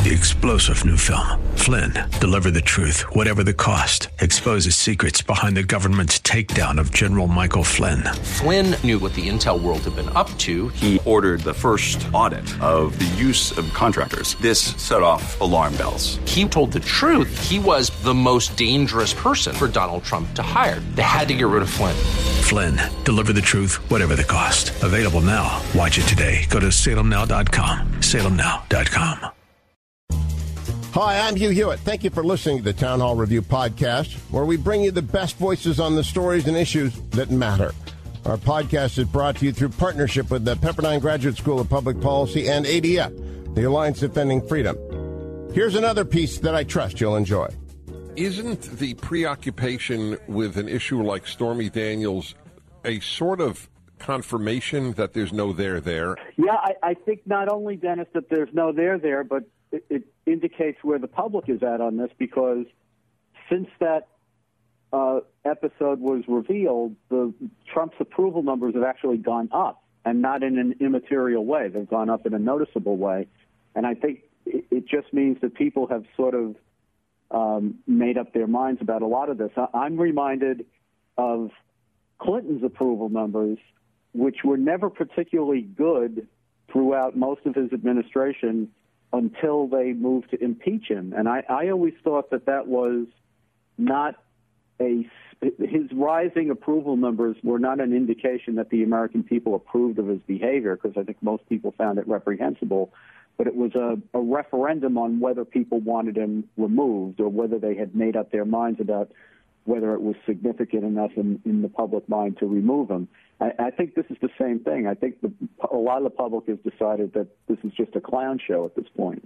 The explosive new film, Flynn, deliver the truth, whatever the cost, exposes secrets behind the government's takedown of General Michael Flynn. Flynn knew what the intel world had been up to. He ordered the first audit of the use of contractors. This set off alarm bells. He told the truth. He was the most dangerous person for Donald Trump to hire. They had to get rid of Flynn. Flynn, deliver the truth, whatever the cost. Available now. Watch it today. Go to salemnow.com. salemnow.com. Hi, I'm Hugh Hewitt. Thank you for listening to the Town Hall Review podcast, where we bring you the best voices on the stories and issues that matter. Our podcast is brought to you through partnership with the Pepperdine Graduate School of Public Policy and ADF, the Alliance Defending Freedom. Here's another piece that I trust you'll enjoy. Isn't the preoccupation with an issue like Stormy Daniels a sort of confirmation that there's no there? Yeah, I think not only, Dennis, that there's no there, but it indicates where the public is at on this, because since that episode was revealed, Trump's approval numbers have actually gone up, and not in an immaterial way. They've gone up in a noticeable way. And I think it just means that people have sort of made up their minds about a lot of this. I'm reminded of Clinton's approval numbers, which were never particularly good throughout most of his administration until they moved to impeach him. And I always thought that was not his rising approval numbers were not an indication that the American people approved of his behavior, because I think most people found it reprehensible. But it was a referendum on whether people wanted him removed, or whether they had made up their minds about whether it was significant enough in the public mind to remove him. I think this is the same thing. I think a lot of the public has decided that this is just a clown show at this point.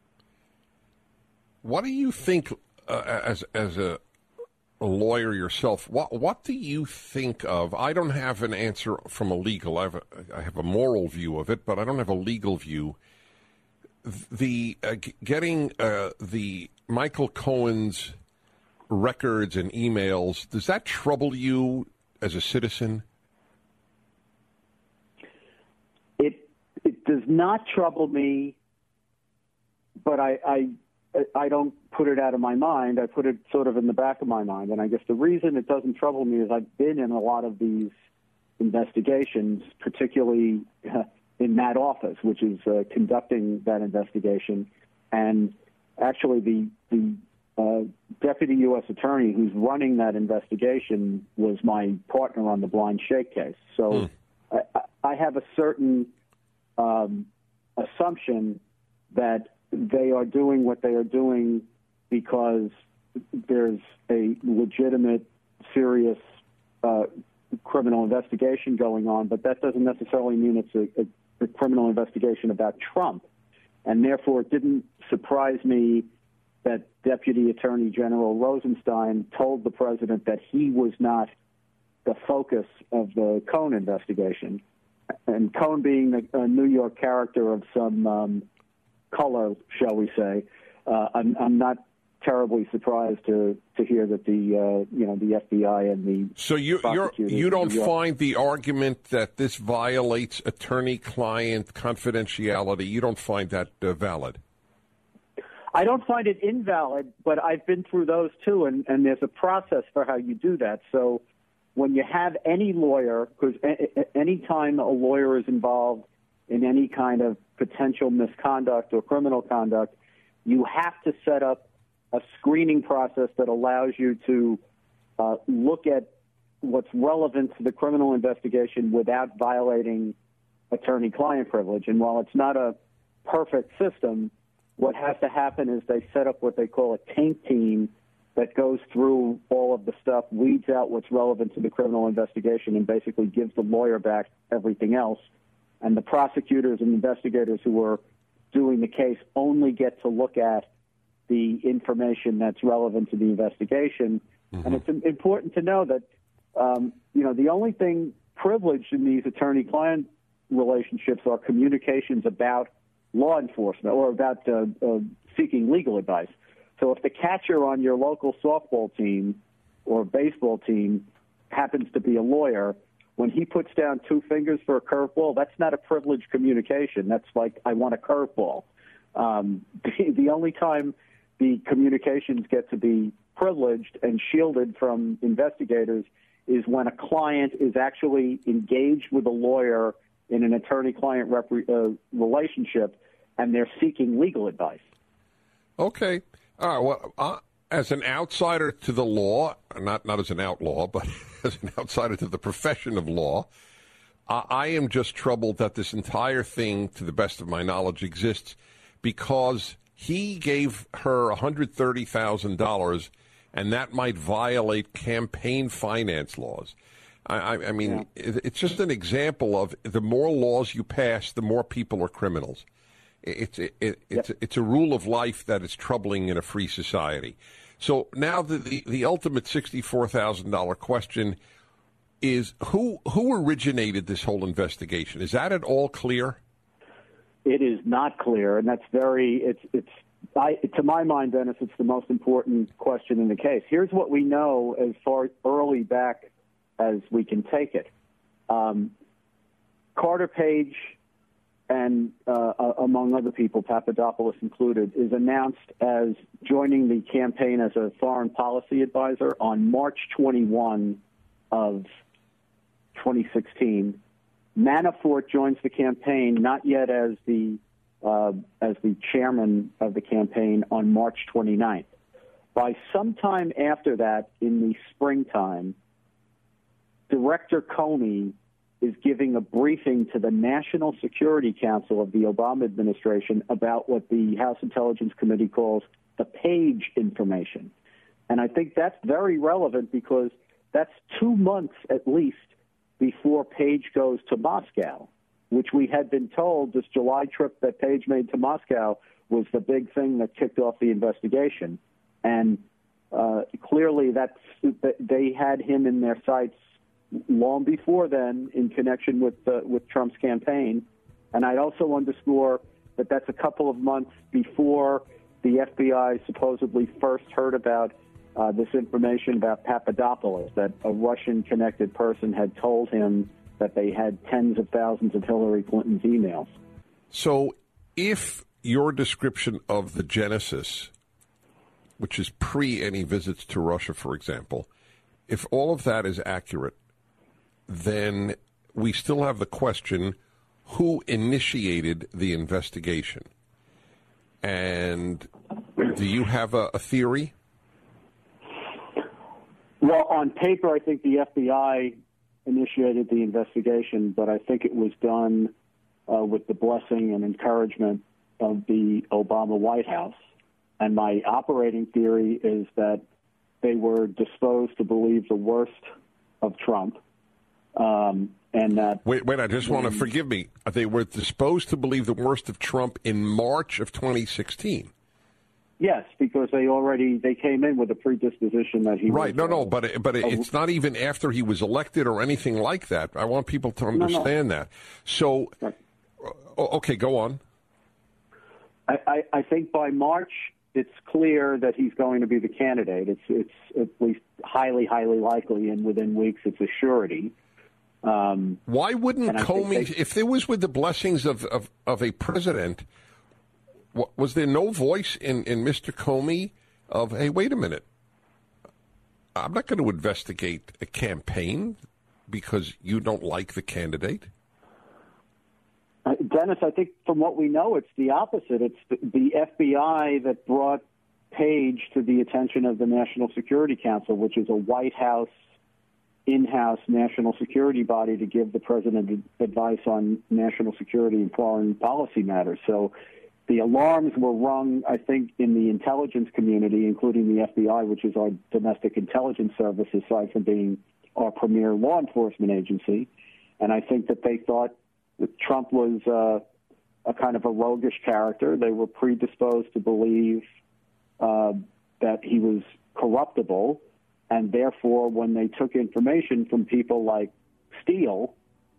What do you think, as a lawyer yourself, what do you think of? I don't have an answer from a legal. I have a moral view of it, but I don't have a legal view. The getting the Michael Cohen's records and emails, does that trouble you as a citizen? It does not trouble me, but I don't put it out of my mind. I put it sort of in the back of my mind. And I guess the reason it doesn't trouble me is I've been in a lot of these investigations, particularly in that office, which is conducting that investigation. And actually the deputy U.S. attorney who's running that investigation was my partner on the Blind Sheikh case. So I have a certain assumption that they are doing what they are doing because there's a legitimate, serious criminal investigation going on, but that doesn't necessarily mean it's a criminal investigation about Trump. And therefore, it didn't surprise me that Deputy Attorney General Rosenstein told the president that he was not the focus of the Cohen investigation. And Cohen being a New York character of some color, shall we say, I'm not terribly surprised to hear that the FBI and the so you don't find the argument that this violates attorney-client confidentiality, you don't find that valid? I don't find it invalid, but I've been through those too, and there's a process for how you do that. So when you have any lawyer, because any time a lawyer is involved in any kind of potential misconduct or criminal conduct, you have to set up a screening process that allows you to look at what's relevant to the criminal investigation without violating attorney-client privilege. And while it's not a perfect system, what has to happen is they set up what they call a taint team that goes through all of the stuff, weeds out what's relevant to the criminal investigation, and basically gives the lawyer back everything else. And the prosecutors and investigators who are doing the case only get to look at the information that's relevant to the investigation. Mm-hmm. And it's important to know that, the only thing privileged in these attorney-client relationships are communications about law enforcement or about seeking legal advice. So if the catcher on your local softball team or baseball team happens to be a lawyer, when he puts down two fingers for a curveball, that's not a privileged communication. That's like, I want a curveball. The only time the communications get to be privileged and shielded from investigators is when a client is actually engaged with a lawyer in an attorney-client relationship, and they're seeking legal advice. Okay. All right. Well, as an outsider to the law, not as an outlaw, but as an outsider to the profession of law, I am just troubled that this entire thing, to the best of my knowledge, exists because he gave her $130,000, and that might violate campaign finance laws. I mean, it's just an example of the more laws you pass, the more people are criminals. It's a rule of life that is troubling in a free society. So now the ultimate $64,000 question is who originated this whole investigation? Is that at all clear? It is not clear, and that's to my mind, Dennis, it's the most important question in the case. Here's what we know as far early back as we can take it. Carter Page and among other people, Papadopoulos included, is announced as joining the campaign as a foreign policy advisor on March 21 of 2016. Manafort joins the campaign, not yet as the chairman of the campaign, on March 29th. By sometime after that, in the springtime, Director Comey is giving a briefing to the National Security Council of the Obama administration about what the House Intelligence Committee calls the Page information. And I think that's very relevant because that's 2 months at least before Page goes to Moscow, which we had been told this July trip that Page made to Moscow was the big thing that kicked off the investigation. And clearly they had him in their sights long before then in connection with Trump's campaign. And I'd also underscore that that's a couple of months before the FBI supposedly first heard about this information about Papadopoulos, that a Russian-connected person had told him that they had tens of thousands of Hillary Clinton's emails. So if your description of the genesis, which is pre any visits to Russia, for example, if all of that is accurate, then we still have the question, who initiated the investigation? And do you have a theory? Well, on paper, I think the FBI initiated the investigation, but I think it was done with the blessing and encouragement of the Obama White House. And my operating theory is that they were disposed to believe the worst of Trump. And that wait! I just want to forgive me. They were disposed to believe the worst of Trump in March of 2016. Yes, because they came in with a predisposition that he right. was, But it's not even after he was elected or anything like that. I want people to understand that. So, okay, go on. I think by March it's clear that he's going to be the candidate. It's at least highly likely, and within weeks it's a surety. Why wouldn't Comey, if there was with the blessings of a president, was there no voice in Mr. Comey of, hey, wait a minute, I'm not going to investigate a campaign because you don't like the candidate? Dennis, I think from what we know, it's the opposite. It's the FBI that brought Page to the attention of the National Security Council, which is a White House in-house national security body to give the president advice on national security and foreign policy matters. So the alarms were rung, I think, in the intelligence community, including the FBI, which is our domestic intelligence service, aside from being our premier law enforcement agency. And I think that they thought that Trump was a kind of a roguish character. They were predisposed to believe that he was corruptible. And therefore, when they took information from people like Steele,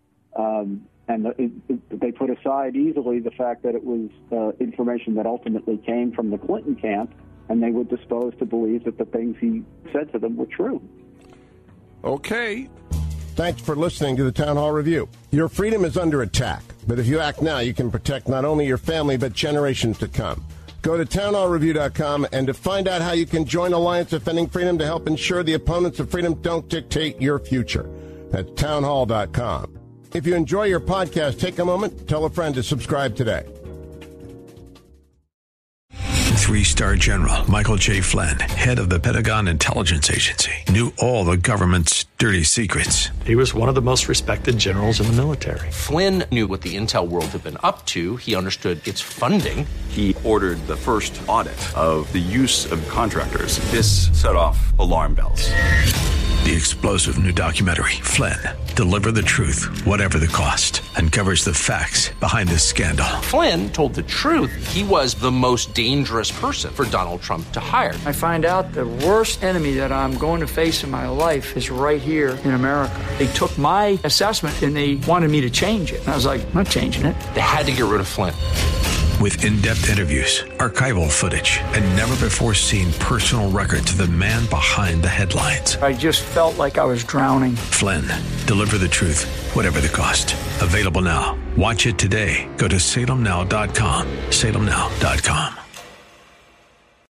they put aside easily the fact that it was information that ultimately came from the Clinton camp, and they were disposed to believe that the things he said to them were true. Okay. Thanks for listening to the Town Hall Review. Your freedom is under attack, but if you act now, you can protect not only your family, but generations to come. Go to townhallreview.com and to find out how you can join Alliance Defending Freedom to help ensure the opponents of freedom don't dictate your future. That's townhall.com. If you enjoy your podcast, take a moment, tell a friend to subscribe today. 3-star General Michael J. Flynn, head of the Pentagon Intelligence Agency, knew all the government's dirty secrets. He was one of the most respected generals in the military. Flynn knew what the intel world had been up to. He understood its funding. He ordered the first audit of the use of contractors. This set off alarm bells. The explosive new documentary, Flynn, Deliver the Truth, Whatever the Cost, uncovers the facts behind this scandal. Flynn told the truth. He was the most dangerous person for Donald Trump to hire. I find out the worst enemy that I'm going to face in my life is right here in America. They took my assessment and they wanted me to change it. And I was like, I'm not changing it. They had to get rid of Flynn. With in-depth interviews, archival footage, and never-before-seen personal records of the man behind the headlines. I just felt like I was drowning. Flynn, Deliver the Truth, Whatever the Cost. Available now. Watch it today. Go to salemnow.com. salemnow.com.